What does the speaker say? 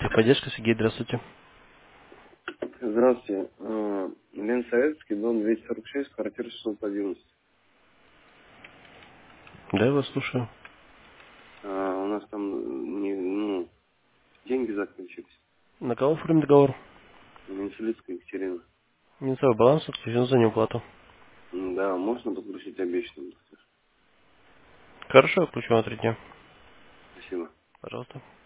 Техподдержка, Сергей, здравствуйте. Здравствуйте. Ленсоветский, дом 246, квартира 611. Да, я вас слушаю. У нас там деньги закончились. На кого оформим договор? Меньшелицкая Екатерина. Минусовой баланс, отключен за неуплату. Да, можно подключить обещанный? Хорошо, отключу на 3 дня. Спасибо. Пожалуйста.